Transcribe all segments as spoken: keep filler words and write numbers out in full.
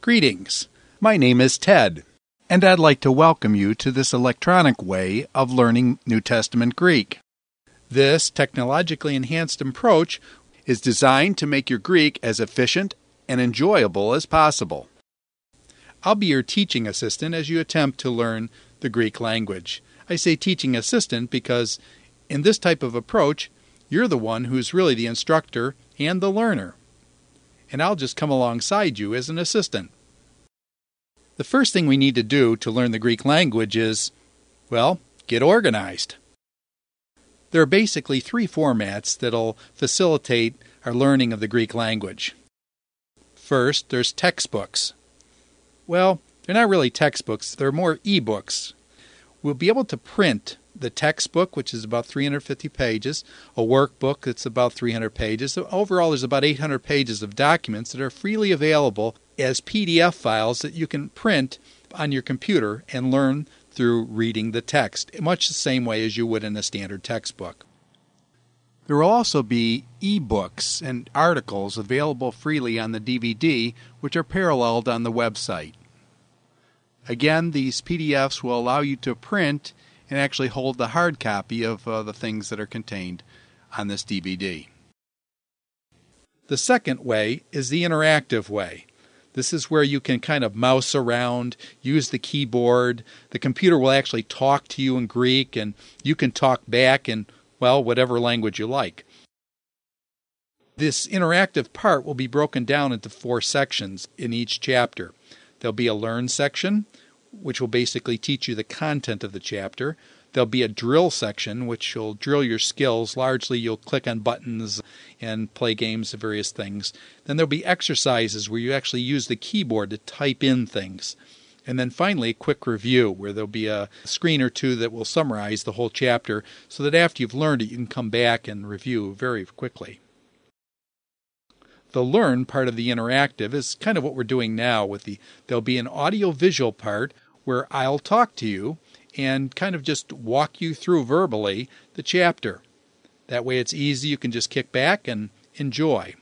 Greetings. My name is Ted, and I'd like to welcome you to this electronic way of learning New Testament Greek. This technologically enhanced approach is designed to make your Greek as efficient and enjoyable as possible. I'll be your teaching assistant as you attempt to learn the Greek language. I say teaching assistant because in this type of approach, you're the one who's really the instructor and the learner. And I'll just come alongside you as an assistant. The first thing we need to do to learn the Greek language is, well, get organized. There are basically three formats that'll facilitate our learning of the Greek language. First, there's textbooks. Well, they're not really textbooks, they're more e-books. We'll be able to print the textbook, which is about three hundred fifty pages, a workbook that's about three hundred pages. So overall, there's about eight hundred pages of documents that are freely available as P D F files that you can print on your computer and learn through reading the text, much the same way as you would in a standard textbook. There will also be e-books and articles available freely on the D V D, which are paralleled on the website. Again, these P D Fs will allow you to print and actually hold the hard copy of uh, the things that are contained on this D V D. The second way is the interactive way. This is where you can kind of mouse around, use the keyboard. The computer will actually talk to you in Greek, and you can talk back in, well, whatever language you like. This interactive part will be broken down into four sections in each chapter. There'll be a learn section, which will basically teach you the content of the chapter. There'll be a drill section, which will drill your skills. Largely, you'll click on buttons and play games of various things. Then there'll be exercises where you actually use the keyboard to type in things. And then finally, a quick review, where there'll be a screen or two that will summarize the whole chapter so that after you've learned it, you can come back and review very quickly. The learn part of the interactive is kind of what we're doing now. With the There'll be an audio-visual part where I'll talk to you and kind of just walk you through verbally the chapter. That way it's easy, you can just kick back and enjoy.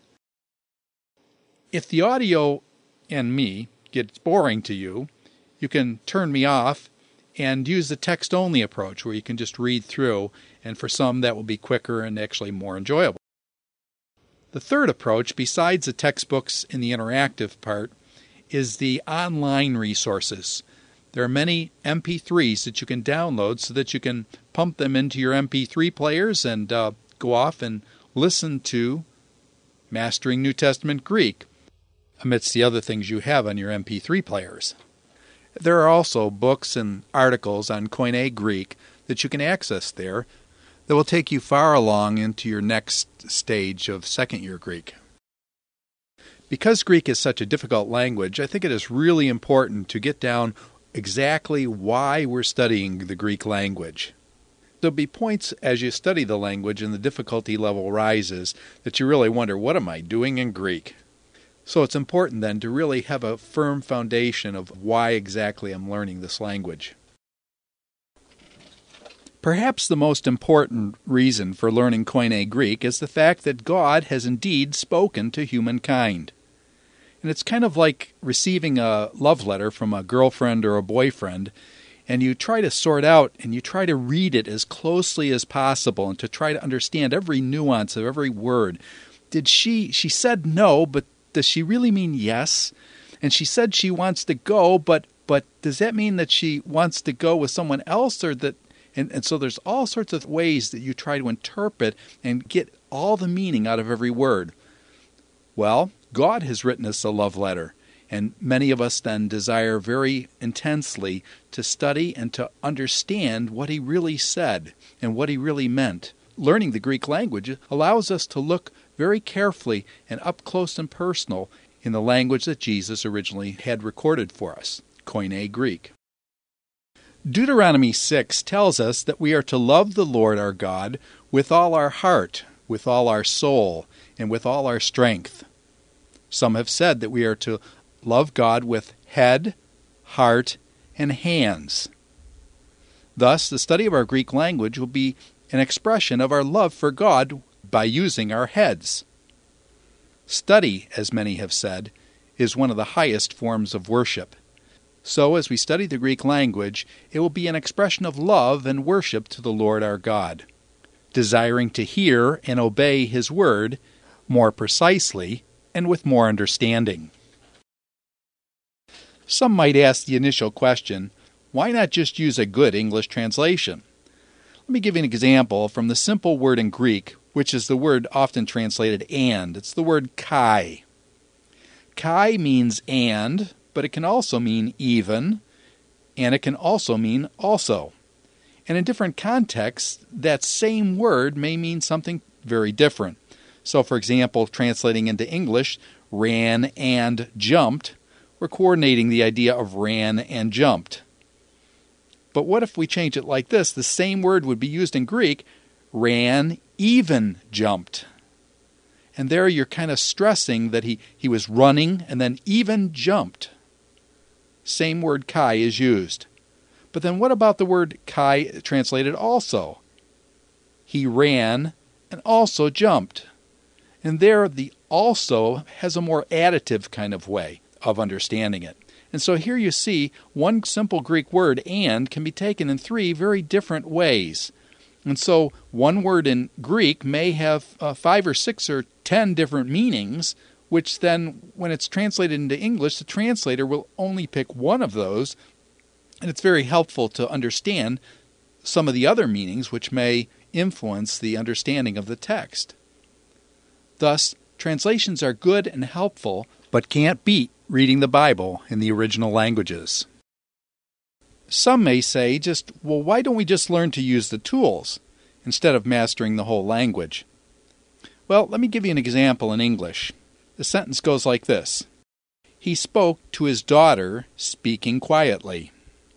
If the audio and me gets boring to you, you can turn me off and use the text-only approach where you can just read through, and for some that will be quicker and actually more enjoyable. The third approach, besides the textbooks in the interactive part, is the online resources. There are many M P threes that you can download so that you can pump them into your M P three players and uh, go off and listen to Mastering New Testament Greek, amidst the other things you have on your M P three players. There are also books and articles on Koine Greek that you can access there that will take you far along into your next stage of second year Greek. Because Greek is such a difficult language, I think it is really important to get down exactly why we're studying the Greek language. There'll be points as you study the language and the difficulty level rises that you really wonder, what am I doing in Greek? So it's important then to really have a firm foundation of why exactly I'm learning this language. Perhaps the most important reason for learning Koine Greek is the fact that God has indeed spoken to humankind. And it's kind of like receiving a love letter from a girlfriend or a boyfriend, and you try to sort out and you try to read it as closely as possible and to try to understand every nuance of every word. Did she, she said no, but does she really mean yes? And she said she wants to go, but but does that mean that she wants to go with someone else, or that? And, and so there's all sorts of ways that you try to interpret and get all the meaning out of every word. Well, God has written us a love letter, and many of us then desire very intensely to study and to understand what he really said and what he really meant. Learning the Greek language allows us to look very carefully and up close and personal in the language that Jesus originally had recorded for us, Koine Greek. Deuteronomy six tells us that we are to love the Lord our God with all our heart, with all our soul, and with all our strength. Some have said that we are to love God with head, heart, and hands. Thus, the study of our Greek language will be an expression of our love for God by using our heads. Study, as many have said, is one of the highest forms of worship. So as we study the Greek language, it will be an expression of love and worship to the Lord our God, desiring to hear and obey His word more precisely and with more understanding. Some might ask the initial question, why not just use a good English translation? Let me give you an example from the simple word in Greek, which is the word often translated and. It's the word kai. Kai means and, but it can also mean even, and it can also mean also. And in different contexts, that same word may mean something very different. So, for example, translating into English, ran and jumped, we're coordinating the idea of ran and jumped. But what if we change it like this? The same word would be used in Greek, ran, even jumped. And there you're kind of stressing that he, he was running and then even jumped. Same word kai is used. But then what about the word kai translated also? He ran and also jumped. And there the also has a more additive kind of way of understanding it. And so here you see one simple Greek word, and, can be taken in three very different ways. And so one word in Greek may have uh, five or six or ten different meanings, which then, when it's translated into English, the translator will only pick one of those. And it's very helpful to understand some of the other meanings which may influence the understanding of the text. Thus, translations are good and helpful, but can't beat reading the Bible in the original languages. Some may say just, well, why don't we just learn to use the tools instead of mastering the whole language? Well, let me give you an example in English. The sentence goes like this. He spoke to his daughter, speaking quietly.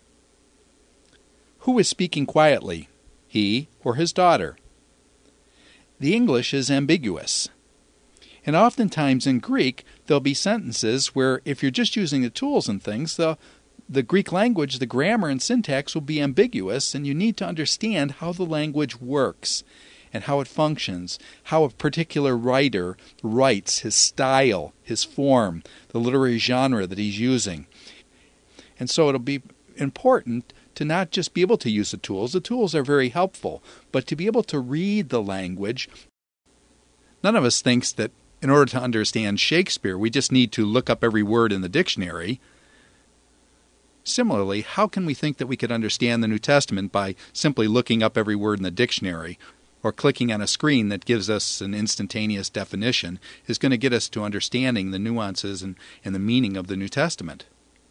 Who is speaking quietly, he or his daughter? The English is ambiguous. And oftentimes in Greek, there'll be sentences where if you're just using the tools and things, the, the Greek language, the grammar and syntax will be ambiguous, and you need to understand how the language works and how it functions, how a particular writer writes, his style, his form, the literary genre that he's using. And so it'll be important to not just be able to use the tools. The tools are very helpful, but to be able to read the language. None of us thinks that in order to understand Shakespeare, we just need to look up every word in the dictionary. Similarly, how can we think that we could understand the New Testament by simply looking up every word in the dictionary or clicking on a screen that gives us an instantaneous definition is going to get us to understanding the nuances and, and the meaning of the New Testament?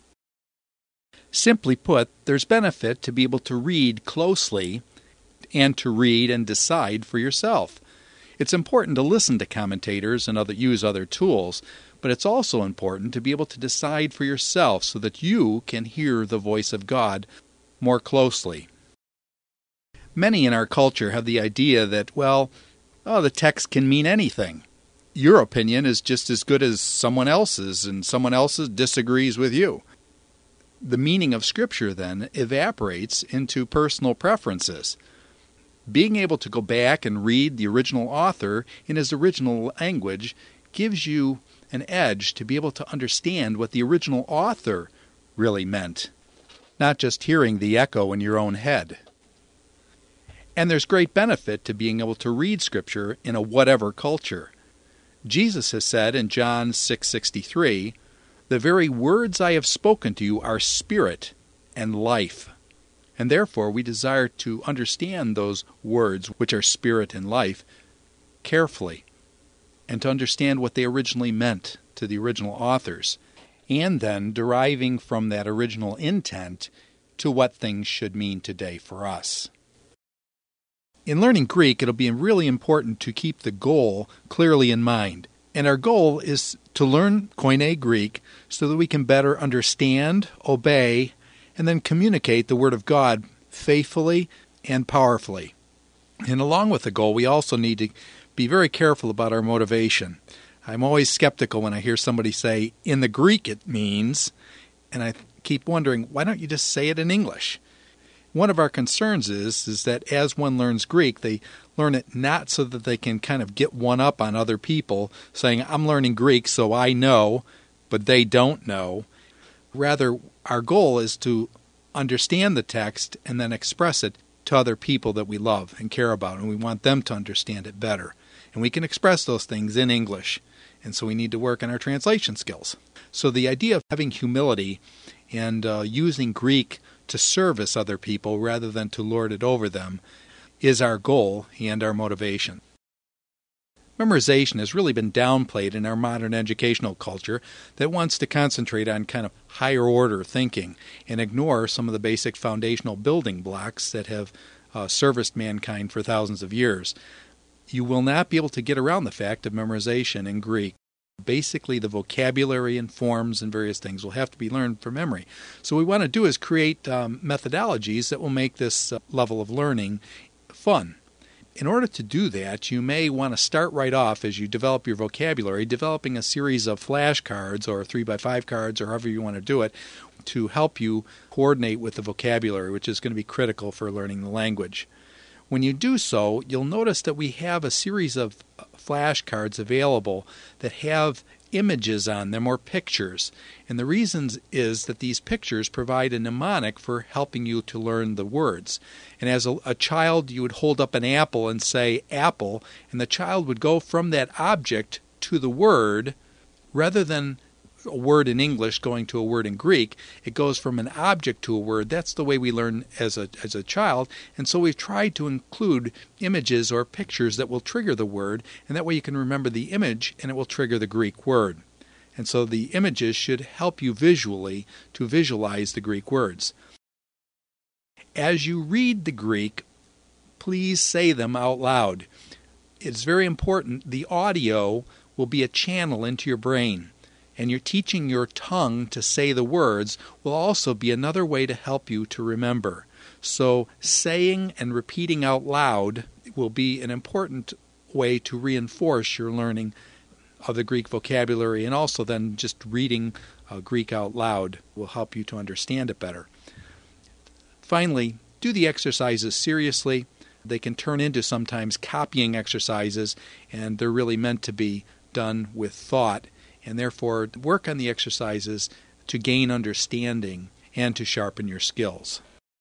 Simply put, there's benefit to be able to read closely and to read and decide for yourself. It's important to listen to commentators and other, use other tools, but it's also important to be able to decide for yourself so that you can hear the voice of God more closely. Many in our culture have the idea that, well, oh, the text can mean anything. Your opinion is just as good as someone else's, and someone else's disagrees with you. The meaning of Scripture, then, evaporates into personal preferences. Being able to go back and read the original author in his original language gives you an edge to be able to understand what the original author really meant, not just hearing the echo in your own head. And there's great benefit to being able to read Scripture in a whatever culture. Jesus has said in John six sixty-three, "The very words I have spoken to you are spirit and life." And therefore we desire to understand those words, which are spirit and life, carefully, and to understand what they originally meant to the original authors, and then deriving from that original intent to what things should mean today for us. In learning Greek, it'll be really important to keep the goal clearly in mind. And our goal is to learn Koine Greek so that we can better understand, obey, and then communicate the Word of God faithfully and powerfully. And along with the goal, we also need to be very careful about our motivation. I'm always skeptical when I hear somebody say, in the Greek it means, and I keep wondering, why don't you just say it in English? One of our concerns is, is that as one learns Greek, they learn it not so that they can kind of get one up on other people, saying, I'm learning Greek so I know, but they don't know. Rather, our goal is to understand the text and then express it to other people that we love and care about, and we want them to understand it better. And we can express those things in English, and so we need to work on our translation skills. So the idea of having humility and uh, using Greek to service other people rather than to lord it over them is our goal and our motivation. Memorization has really been downplayed in our modern educational culture that wants to concentrate on kind of higher order thinking and ignore some of the basic foundational building blocks that have uh, serviced mankind for thousands of years. You will not be able to get around the fact of memorization in Greek. Basically, the vocabulary and forms and various things will have to be learned from memory. So what we want to do is create um, methodologies that will make this uh, level of learning fun. In order to do that, you may want to start right off as you develop your vocabulary, developing a series of flashcards or three by five cards or however you want to do it to help you coordinate with the vocabulary, which is going to be critical for learning the language. When you do so, you'll notice that we have a series of flashcards available that have images on them or pictures. And the reason is that these pictures provide a mnemonic for helping you to learn the words. And as a, a child, you would hold up an apple and say apple, and the child would go from that object to the word rather than a word in English going to a word in Greek. It goes from an object to a word. That's the way we learn as a as a child. And so we've tried to include images or pictures that will trigger the word, and that way you can remember the image and it will trigger the Greek word. And so the images should help you visually to visualize the Greek words. As you read the Greek, please say them out loud. It's very important. The audio will be a channel into your brain. And you're teaching your tongue to say the words will also be another way to help you to remember. So saying and repeating out loud will be an important way to reinforce your learning of the Greek vocabulary, and also then just reading uh, Greek out loud will help you to understand it better. Finally, do the exercises seriously. They can turn into sometimes copying exercises, and they're really meant to be done with thought. And therefore, work on the exercises to gain understanding and to sharpen your skills.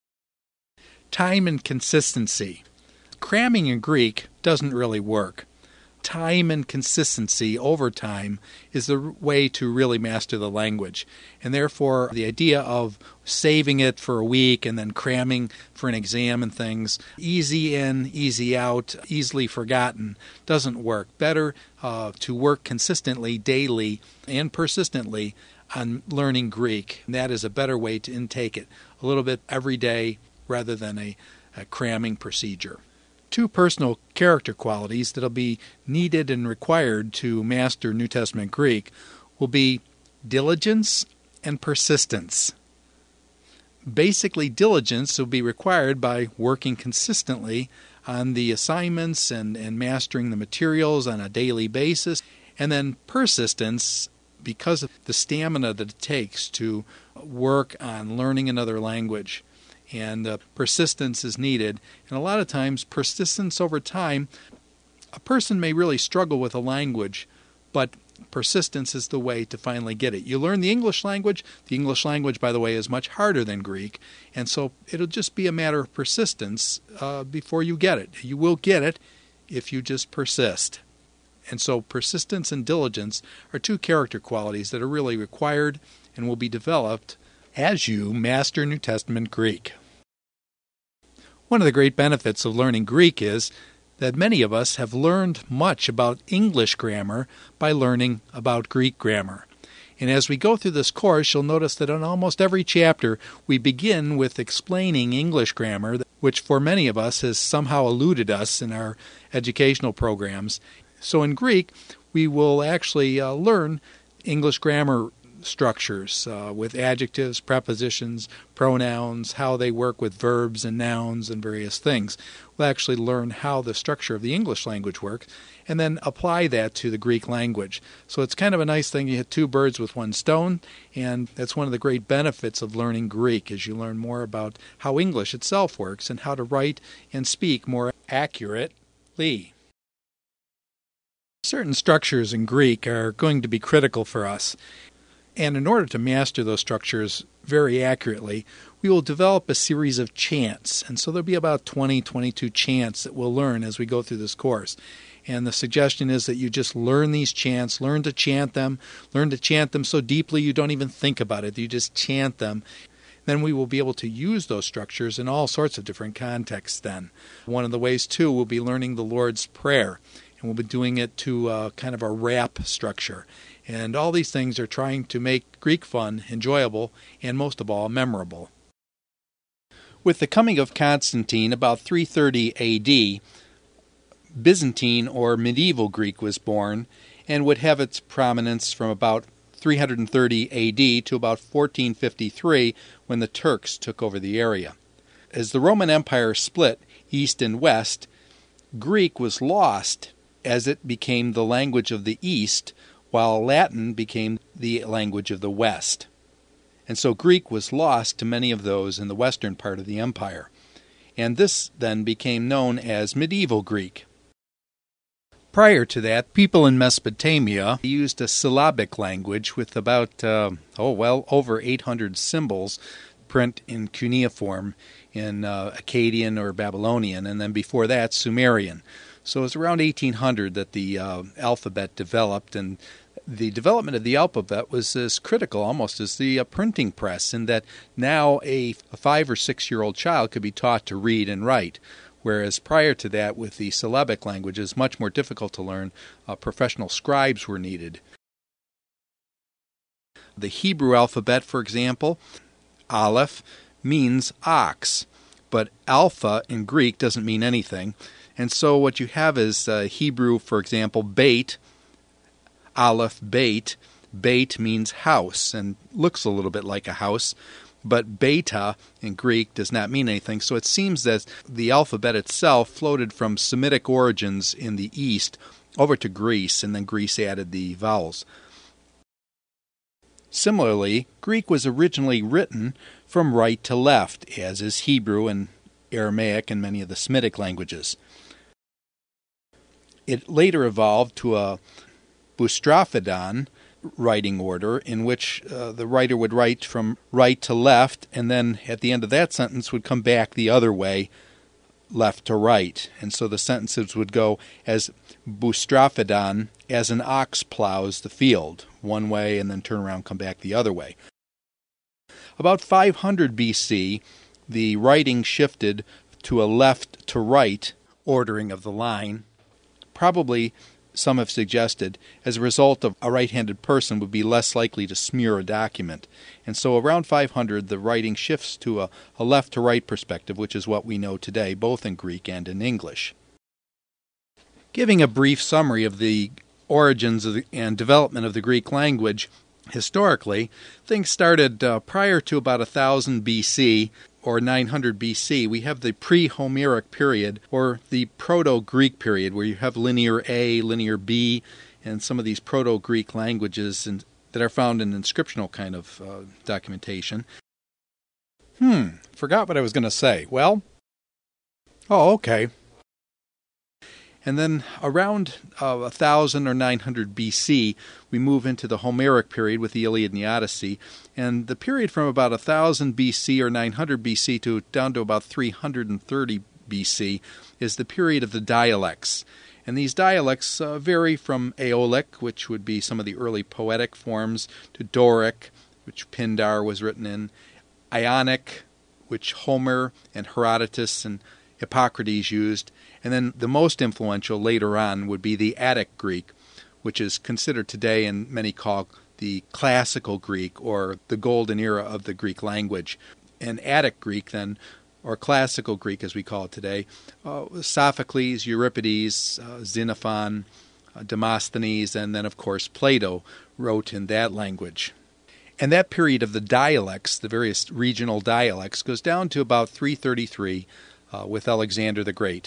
Time and consistency. Cramming in Greek doesn't really work. Time and consistency over time is the way to really master the language. And therefore, the idea of saving it for a week and then cramming for an exam and things, easy in, easy out, easily forgotten, doesn't work. Better uh, to work consistently, daily, and persistently on learning Greek. And that is a better way to intake it, a little bit every day rather than a, a cramming procedure. Two personal character qualities that will be needed and required to master New Testament Greek will be diligence and persistence. Basically, diligence will be required by working consistently on the assignments and, and mastering the materials on a daily basis. And then persistence, because of the stamina that it takes to work on learning another language. And uh, persistence is needed. And a lot of times, persistence over time, a person may really struggle with a language, but persistence is the way to finally get it. You learn the English language. The English language, by the way, is much harder than Greek. And so it'll just be a matter of persistence uh, before you get it. You will get it if you just persist. And so persistence and diligence are two character qualities that are really required and will be developed as you master New Testament Greek. One of the great benefits of learning Greek is that many of us have learned much about English grammar by learning about Greek grammar. And as we go through this course, you'll notice that in almost every chapter we begin with explaining English grammar, which for many of us has somehow eluded us in our educational programs. So in Greek, we will actually uh, learn English grammar structures uh, with adjectives, prepositions, pronouns, how they work with verbs and nouns and various things. We'll actually learn how the structure of the English language works and then apply that to the Greek language. So it's kind of a nice thing. You hit two birds with one stone, and that's one of the great benefits of learning Greek, is you learn more about how English itself works and how to write and speak more accurately. Certain structures in Greek are going to be critical for us. And in order to master those structures very accurately, we will develop a series of chants. And so there'll be about twenty, twenty-two chants that we'll learn as we go through this course. And the suggestion is that you just learn these chants, learn to chant them, learn to chant them so deeply you don't even think about it. You just chant them. Then we will be able to use those structures in all sorts of different contexts then. One of the ways, too, we'll be learning the Lord's Prayer. And we'll be doing it to uh, kind of a rap structure. And all these things are trying to make Greek fun, enjoyable, and most of all, memorable. With the coming of Constantine about three thirty A D, Byzantine or medieval Greek was born and would have its prominence from about three thirty A D to about fourteen fifty-three when the Turks took over the area. As the Roman Empire split east and west, Greek was lost as it became the language of the East, while Latin became the language of the West. And so Greek was lost to many of those in the western part of the empire. And this then became known as medieval Greek. Prior to that, people in Mesopotamia used a syllabic language with about, uh, oh well, over eight hundred symbols print in cuneiform in uh, Akkadian or Babylonian, and then before that, Sumerian. So it was around eighteen hundred that the uh, alphabet developed, and the development of the alphabet was as critical almost as the uh, printing press, in that now a, a five- or six-year-old child could be taught to read and write, whereas prior to that, with the syllabic languages, much more difficult to learn, uh, professional scribes were needed. The Hebrew alphabet, for example, Aleph, means ox, but alpha in Greek doesn't mean anything. And so what you have is uh, Hebrew, for example, Beit, Aleph, Beit. Beit means house and looks a little bit like a house, but Beta in Greek does not mean anything. So it seems that the alphabet itself floated from Semitic origins in the East over to Greece, and then Greece added the vowels. Similarly, Greek was originally written from right to left, as is Hebrew and Aramaic and many of the Semitic languages. It later evolved to a boustrophedon writing order, in which uh, the writer would write from right to left, and then at the end of that sentence would come back the other way, left to right. And so the sentences would go as boustrophedon, as an ox plows the field, one way and then turn around, come back the other way. About five hundred B C, the writing shifted to a left to right ordering of the line. Probably, some have suggested, as a result of a right-handed person would be less likely to smear a document. And so around five hundred, the writing shifts to a, a left-to-right perspective, which is what we know today, both in Greek and in English. Giving a brief summary of the origins of the, and development of the Greek language, historically, things started uh, prior to about one thousand B C, or nine hundred B C, we have the pre-Homeric period, or the Proto-Greek period, where you have Linear A, Linear B, and some of these Proto-Greek languages in, that are found in inscriptional kind of uh, documentation. Hmm, forgot what I was going to say. Well, oh, okay. And then around uh, one thousand or nine hundred B C, we move into the Homeric period with the Iliad and the Odyssey. And the period from about one thousand B C or nine hundred B C to down to about three hundred thirty B C is the period of the dialects. And these dialects uh, vary from Aeolic, which would be some of the early poetic forms, to Doric, which Pindar was written in, Ionic, which Homer and Herodotus and Hippocrates used, and then the most influential later on would be the Attic Greek, which is considered today, and many call the classical Greek, or the golden era of the Greek language. And Attic Greek then, or classical Greek as we call it today, uh, Sophocles, Euripides, uh, Xenophon, uh, Demosthenes, and then of course Plato wrote in that language. And that period of the dialects, the various regional dialects, goes down to about three thirty-three uh, with Alexander the Great.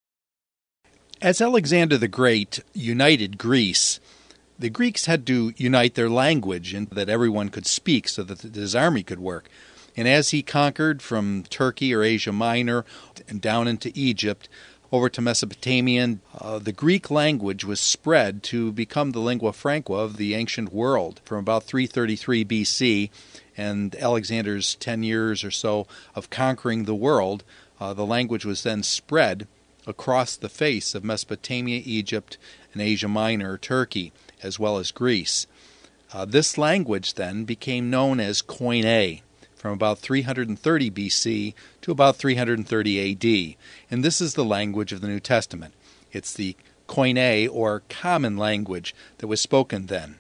As Alexander the Great united Greece, the Greeks had to unite their language and that everyone could speak so that his army could work. And as he conquered from Turkey or Asia Minor and down into Egypt, over to Mesopotamia. Uh, the Greek language was spread to become the lingua franca of the ancient world from about three thirty-three B C, and Alexander's ten years or so of conquering the world. Uh, the language was then spread across the face of Mesopotamia, Egypt, and Asia Minor, Turkey, as well as Greece. Uh, this language then became known as Koine from about three thirty B C to about three thirty A D, and this is the language of the New Testament. It's the Koine, or common language, that was spoken then.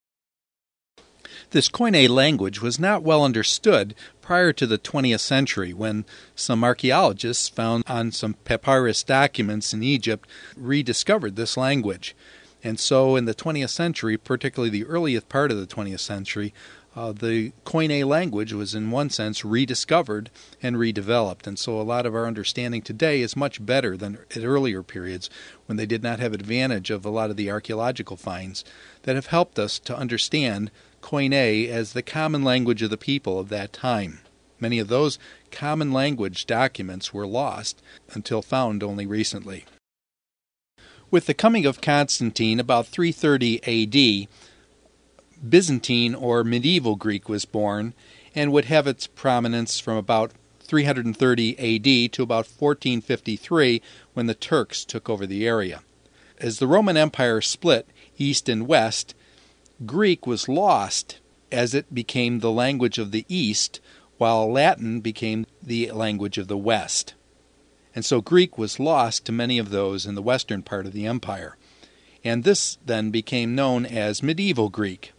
This Koine language was not well understood prior to the twentieth century, when some archaeologists found on some papyrus documents in Egypt rediscovered this language. And so in the twentieth century, particularly the earliest part of the twentieth century, uh, the Koine language was in one sense rediscovered and redeveloped. And so a lot of our understanding today is much better than at earlier periods when they did not have advantage of a lot of the archaeological finds that have helped us to understand Koine as the common language of the people of that time. Many of those common language documents were lost until found only recently. With the coming of Constantine about three thirty A D, Byzantine or medieval Greek was born and would have its prominence from about three thirty A D to about fourteen fifty-three, when the Turks took over the area. As the Roman Empire split east and west, Greek was lost as it became the language of the East, while Latin became the language of the West. And so Greek was lost to many of those in the western part of the empire. And this then became known as medieval Greek.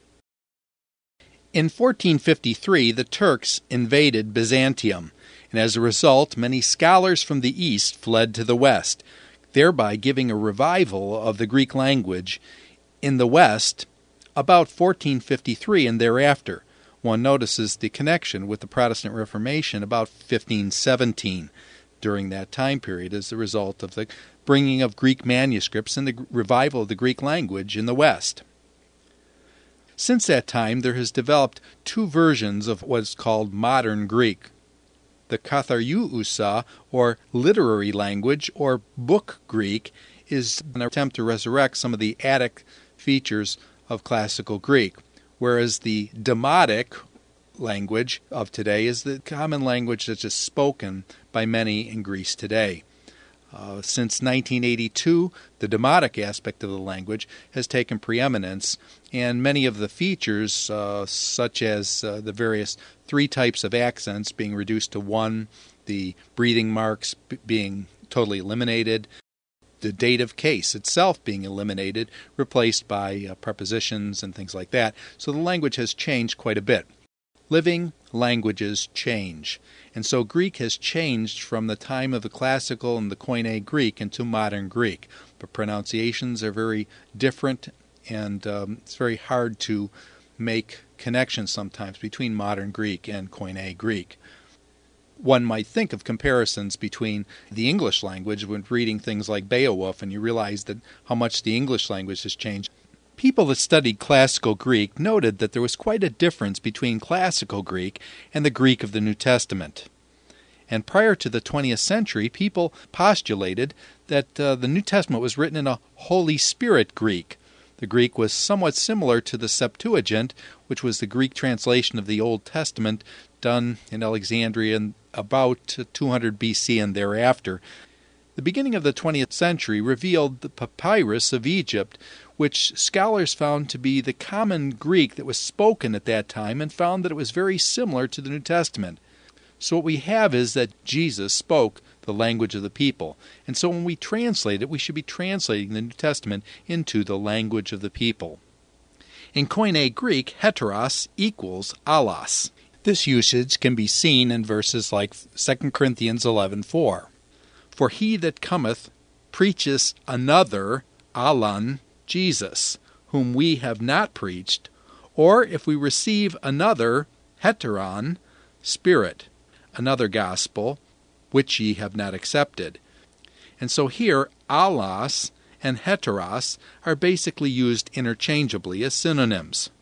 In fourteen fifty-three, the Turks invaded Byzantium, and as a result, many scholars from the East fled to the West, thereby giving a revival of the Greek language in the West about fourteen fifty-three and thereafter. One notices the connection with the Protestant Reformation about fifteen seventeen during that time period as a result of the bringing of Greek manuscripts and the revival of the Greek language in the West. Since that time, there has developed two versions of what is called modern Greek. The Katharousa, or literary language, or book Greek, is an attempt to resurrect some of the Attic features of classical Greek, whereas the Demotic language of today is the common language that is spoken by many in Greece today. Uh, since nineteen eighty-two, the Demotic aspect of the language has taken preeminence, and many of the features, uh, such as uh, the various three types of accents being reduced to one, the breathing marks b- being totally eliminated, the dative case itself being eliminated, replaced by uh, prepositions and things like that. So the language has changed quite a bit. Living languages change. And so Greek has changed from the time of the classical and the Koine Greek into modern Greek. But pronunciations are very different, and um, it's very hard to make connections sometimes between modern Greek and Koine Greek. One might think of comparisons between the English language when reading things like Beowulf, and you realize that how much the English language has changed. People that studied classical Greek noted that there was quite a difference between classical Greek and the Greek of the New Testament. And prior to the twentieth century, people postulated that uh, the New Testament was written in a Holy Spirit Greek. The Greek was somewhat similar to the Septuagint, which was the Greek translation of the Old Testament done in Alexandria in about two hundred B C and thereafter. The beginning of the twentieth century revealed the papyrus of Egypt, which scholars found to be the common Greek that was spoken at that time, and found that it was very similar to the New Testament. So what we have is that Jesus spoke the language of the people. And so when we translate it, we should be translating the New Testament into the language of the people. In Koine Greek, heteros equals allos. This usage can be seen in verses like Second Corinthians eleven four. For he that cometh preacheth another, allon, Jesus, whom we have not preached, or if we receive another, heteron, Spirit, another gospel, which ye have not accepted. And so here, allos and heteros are basically used interchangeably as synonyms.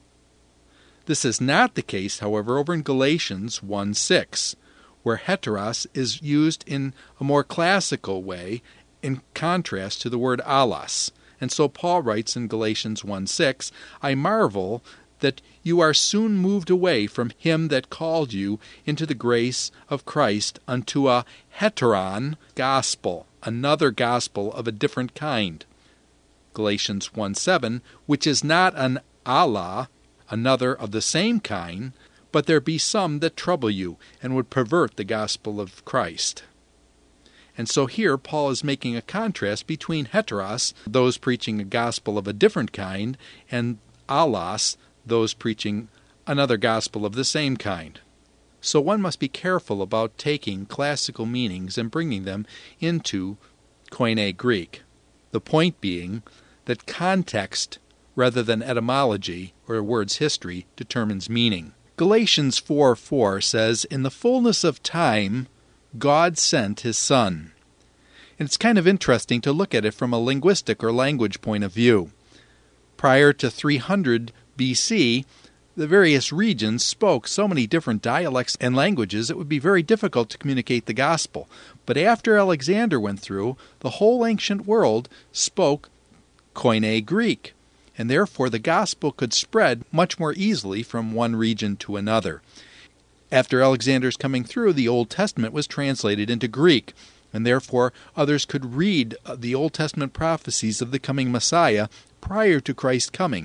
This is not the case, however, over in Galatians one six, where heteros is used in a more classical way in contrast to the word allos. And so Paul writes in Galatians one six, I marvel that you are soon moved away from him that called you into the grace of Christ unto a heteron gospel, another gospel of a different kind. Galatians one seven, which is not an alla, another of the same kind, but there be some that trouble you, and would pervert the gospel of Christ. And so here Paul is making a contrast between heteros, those preaching a gospel of a different kind, and allos, those preaching another gospel of the same kind. So one must be careful about taking classical meanings and bringing them into Koine Greek. The point being that context, rather than etymology or a word's history, determines meaning. Galatians four four says, in the fullness of time, God sent his Son. And it's kind of interesting to look at it from a linguistic or language point of view. Prior to three hundred B C, the various regions spoke so many different dialects and languages it would be very difficult to communicate the gospel. But after Alexander went through, the whole ancient world spoke Koine Greek, and therefore the gospel could spread much more easily from one region to another. After Alexander's coming through, the Old Testament was translated into Greek, and therefore others could read the Old Testament prophecies of the coming Messiah prior to Christ's coming.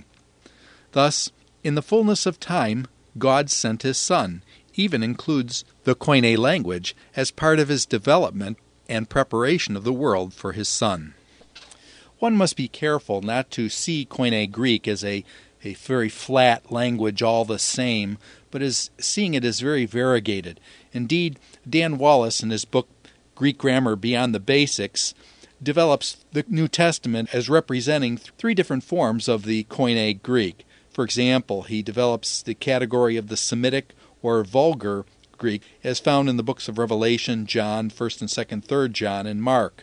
Thus, in the fullness of time, God sent his Son, even includes the Koine language as part of his development and preparation of the world for his Son. One must be careful not to see Koine Greek as a, a very flat language all the same, but as seeing it as very variegated. Indeed, Dan Wallace, in his book Greek Grammar Beyond the Basics, develops the New Testament as representing three different forms of the Koine Greek. For example, he develops the category of the Semitic or vulgar Greek as found in the books of Revelation, John, first and second, third John, and Mark.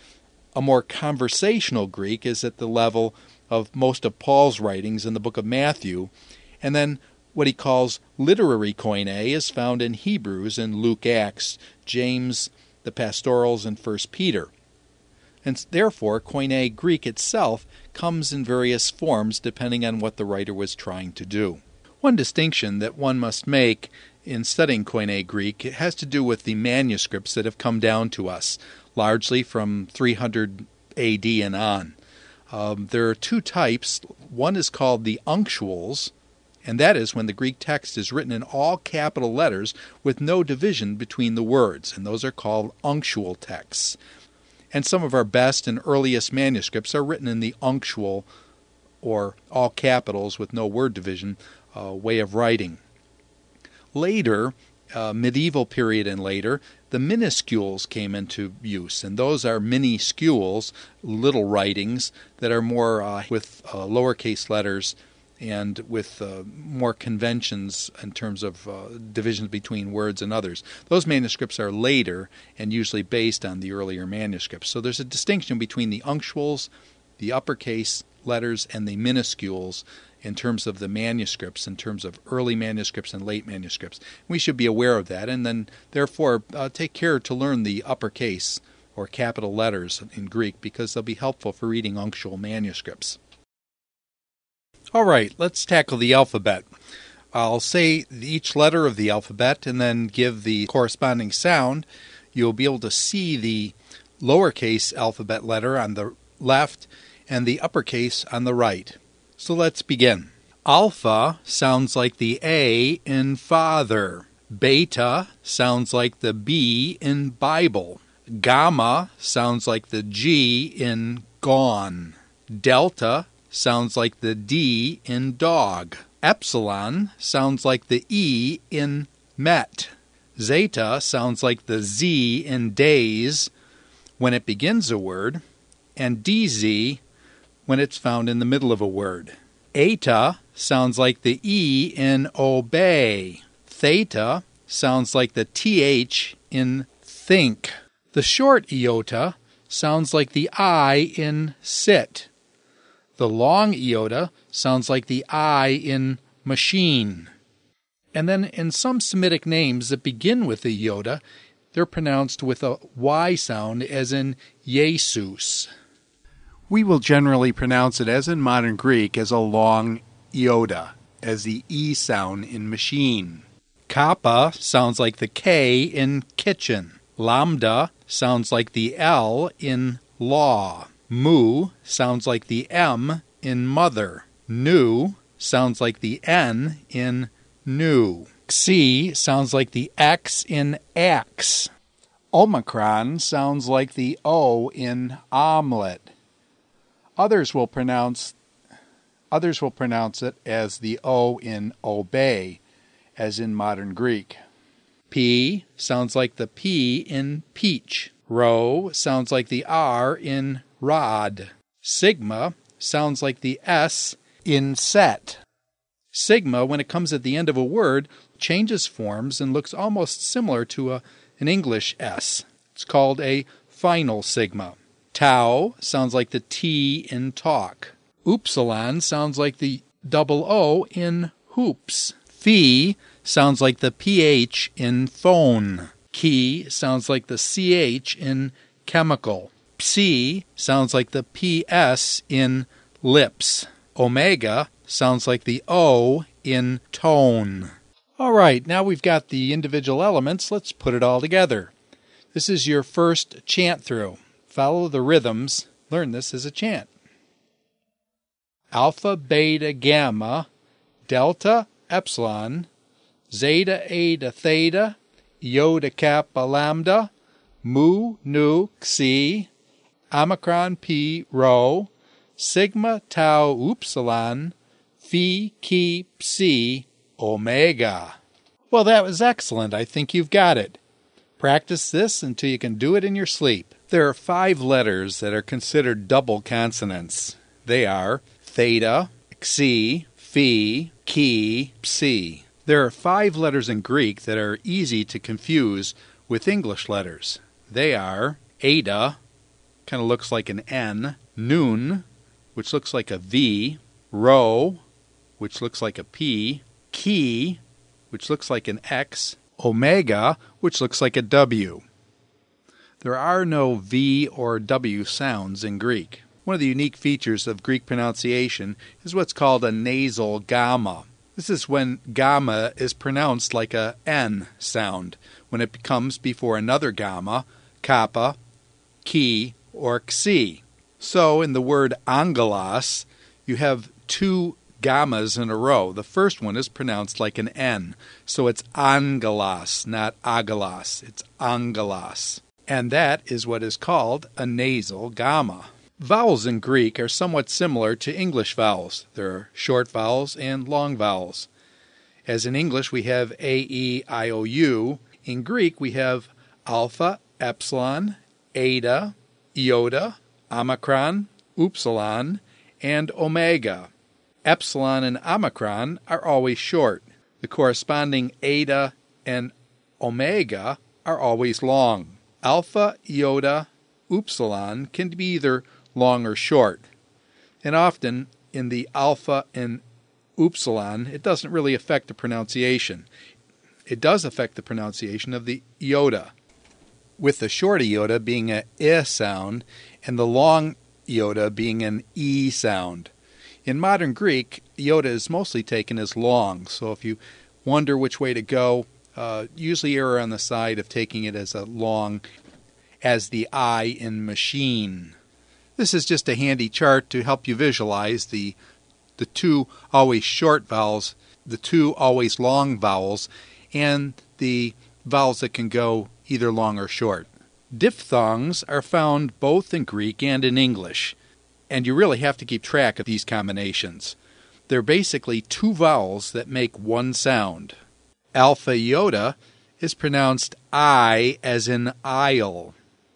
A more conversational Greek is at the level of most of Paul's writings in the book of Matthew, and then what he calls literary Koine is found in Hebrews and Luke, Acts, James, the pastorals, and First Peter. And therefore, Koine Greek itself comes in various forms depending on what the writer was trying to do. One distinction that one must make in studying Koine Greek has to do with the manuscripts that have come down to us, largely from three hundred A D and on. Um, there are two types. One is called the unctuals, and that is when the Greek text is written in all capital letters with no division between the words, and those are called unctual texts. And some of our best and earliest manuscripts are written in the unctual, or all capitals with no word division, uh, way of writing. Later, uh, medieval period and later, the minuscules came into use, and those are minuscules, little writings that are more uh, with uh, lowercase letters and with uh, more conventions in terms of uh, divisions between words and others. Those manuscripts are later and usually based on the earlier manuscripts. So there's a distinction between the unctuals, the uppercase letters, and the minuscules in terms of the manuscripts, in terms of early manuscripts and late manuscripts. We should be aware of that, and then therefore uh, take care to learn the uppercase or capital letters in Greek, because they'll be helpful for reading unctual manuscripts. All right, let's tackle the alphabet. I'll say each letter of the alphabet and then give the corresponding sound. You'll be able to see the lowercase alphabet letter on the left and the uppercase on the right. So let's begin. Alpha sounds like the A in father. Beta sounds like the B in Bible. Gamma sounds like the G in gone. Delta sounds like the D in dog. Epsilon sounds like the E in met. Zeta sounds like the Z in days when it begins a word, and D Z when it's found in the middle of a word. Eta sounds like the E in obey. Theta sounds like the T H in think. The short iota sounds like the I in sit. The long iota sounds like the I in machine. And then in some Semitic names that begin with the iota, they're pronounced with a Y sound, as in Jesus. We will generally pronounce it, as in modern Greek, as a long iota, as the E sound in machine. Kappa sounds like the K in kitchen. Lambda sounds like the L in law. Mu sounds like the M in mother. Nu sounds like the N in new. Xi sounds like the X in axe. Omicron sounds like the O in omelet. Others will pronounce others will pronounce it as the O in obey, as in modern Greek. P sounds like the P in peach. Rho sounds like the R in rod. Sigma sounds like the S in set. Sigma, when it comes at the end of a word, changes forms and looks almost similar to a, an English S. It's called a final sigma. Tau sounds like the T in talk. Upsilon sounds like the double O in hoops. Phi sounds like the P H in phone. Chi sounds like the C H in chemical. Psi sounds like the P S in lips. Omega sounds like the O in tone. All right, now we've got the individual elements. Let's put it all together. This is your first chant through. Follow the rhythms. Learn this as a chant. Alpha, beta, gamma, delta, epsilon, zeta, eta, theta, iota, kappa, lambda, mu, nu, xi, omicron, pi, rho, sigma, tau, upsilon, phi, chi, psi, omega. Well, that was excellent. I think you've got it. Practice this until you can do it in your sleep. There are five letters that are considered double consonants. They are theta, xi, phi, chi, psi. There are five letters in Greek that are easy to confuse with English letters. They are eta, kind of looks like an N, nun, which looks like a V, rho, which looks like a P, chi, which looks like an X, omega, which looks like a W. There are no V or W sounds in Greek. One of the unique features of Greek pronunciation is what's called a nasal gamma. This is when gamma is pronounced like a N sound, when it comes before another gamma, kappa, chi, or xi. So in the word angelos, you have two gammas in a row. The first one is pronounced like an N, so it's angelos, not agalos. It's angelos. And that is what is called a nasal gamma. Vowels in Greek are somewhat similar to English vowels. There are short vowels and long vowels. As in English, we have A, E, I, O, U. In Greek, we have alpha, epsilon, eta, iota, omicron, upsilon, and omega. Epsilon and omicron are always short. The corresponding eta and omega are always long. Alpha, iota, upsilon can be either long or short. And often in the alpha and upsilon, it doesn't really affect the pronunciation. It does affect the pronunciation of the iota, with the short iota being a I sound and the long iota being an E sound. In modern Greek, iota is mostly taken as long, so if you wonder which way to go, uh, usually err on the side of taking it as a long as the I in machine. This is just a handy chart to help you visualize the the two always short vowels, the two always long vowels, and the vowels that can go either long or short. Diphthongs are found both in Greek and in English, and you really have to keep track of these combinations. They're basically two vowels that make one sound. Alpha iota is pronounced I as in aisle.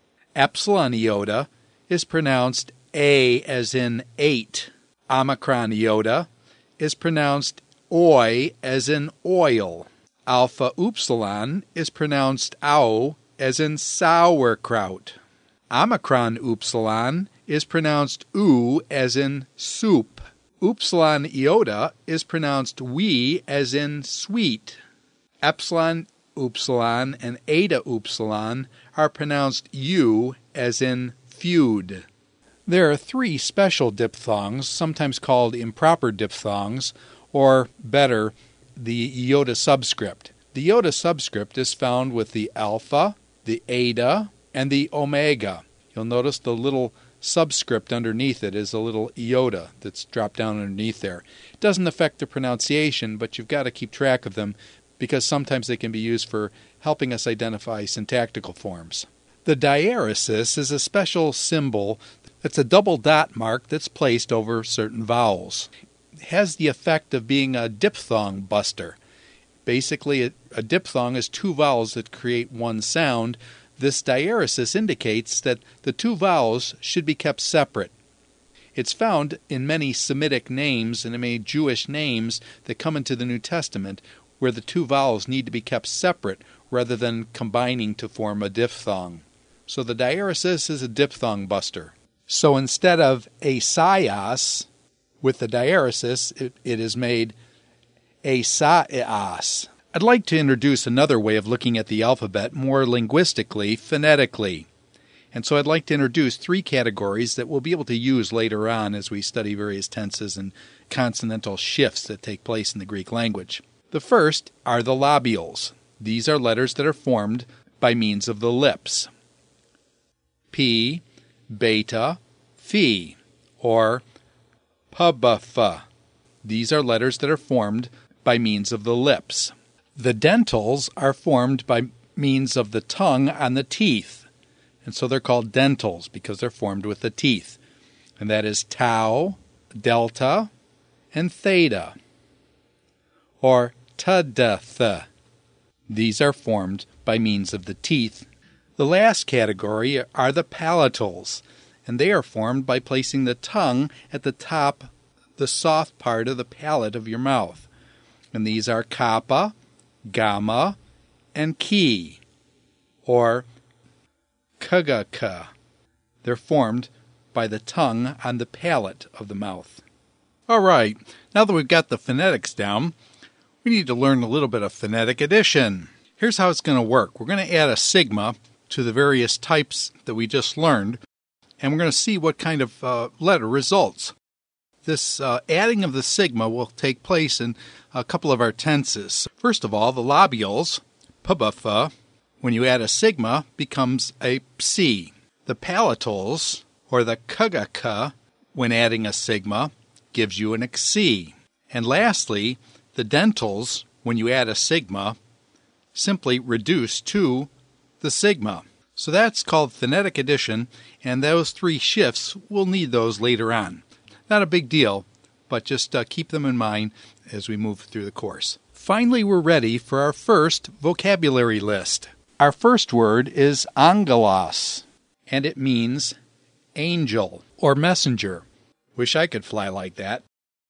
Epsilon iota is pronounced A as in eight. Omicron iota is pronounced Oi as in oil. Alpha upsilon is pronounced Au as in sauerkraut. Omicron upsilon is pronounced U as in soup. Upsilon iota is pronounced We as in sweet. Epsilon upsilon and eta upsilon are pronounced U as in feud. There are three special diphthongs, sometimes called improper diphthongs, or better, the iota subscript. The iota subscript is found with the alpha, the eta, and the omega. You'll notice the little subscript underneath it is a little iota that's dropped down underneath there. It doesn't affect the pronunciation, but you've got to keep track of them because sometimes they can be used for helping us identify syntactical forms. The diaeresis is a special symbol. It's a double dot mark that's placed over certain vowels. It has the effect of being a diphthong buster. Basically, a, a diphthong is two vowels that create one sound. This diaeresis indicates that the two vowels should be kept separate. It's found in many Semitic names and in many Jewish names that come into the New Testament where the two vowels need to be kept separate rather than combining to form a diphthong. So the diaeresis is a diphthong buster. So instead of asias, with the diaeresis, it, it is made asaias. I'd like to introduce another way of looking at the alphabet more linguistically, phonetically. And so I'd like to introduce three categories that we'll be able to use later on as we study various tenses and consonantal shifts that take place in the Greek language. The first are the labials. These are letters that are formed by means of the lips. P, beta, phi, or pubapha. These are letters that are formed by means of the lips. The dentals are formed by means of the tongue on the teeth, and so they're called dentals because they're formed with the teeth. And that is tau, delta, and theta, or tadatha. These are formed by means of the teeth. The last category are the palatals, and they are formed by placing the tongue at the top, the soft part of the palate of your mouth. And these are kappa, gamma, and chi, or kagaka. They're formed by the tongue on the palate of the mouth. All right, now that we've got the phonetics down, we need to learn a little bit of phonetic addition. Here's how it's going to work. We're going to add a sigma to the various types that we just learned, and we're going to see what kind of uh, letter results. This uh, adding of the sigma will take place in a couple of our tenses. First of all, the labials, pubapha, when you add a sigma, becomes a psi. The palatals, or the kagaka, when adding a sigma, gives you an xi. And lastly, the dentals, when you add a sigma, simply reduce to the sigma. So that's called phonetic addition, and those three shifts, we'll need those later on. Not a big deal, but just uh, keep them in mind as we move through the course. Finally, we're ready for our first vocabulary list. Our first word is angelos, and it means angel or messenger. Wish I could fly like that.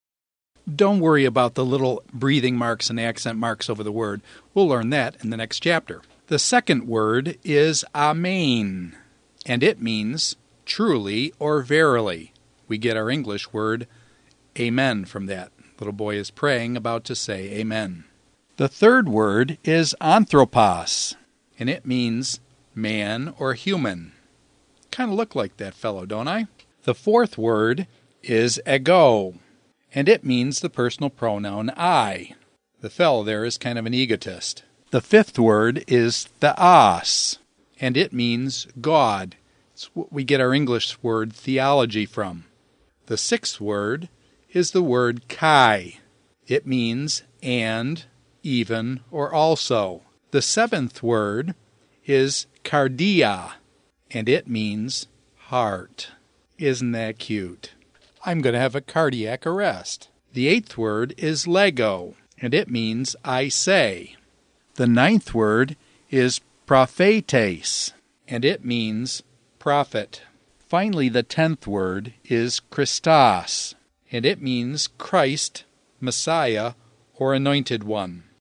Don't worry about the little breathing marks and accent marks over the word. We'll learn that in the next chapter. The second word is amen, and it means truly or verily. We get our English word amen from that. Little boy is praying, about to say amen. The third word is anthropos, and it means man or human. Kind of look like that fellow, don't I? The fourth word is ego, and it means the personal pronoun I. The fellow there is kind of an egotist. The fifth word is theos, and it means God. It's what we get our English word theology from. The sixth word is the word kai. It means and, even, or also. The seventh word is cardia, and it means heart. Isn't that cute? I'm going to have a cardiac arrest. The eighth word is lego, and it means I say. The ninth word is prophetes, and it means prophet. Finally, the tenth word is Christos, and it means Christ, Messiah, or Anointed One.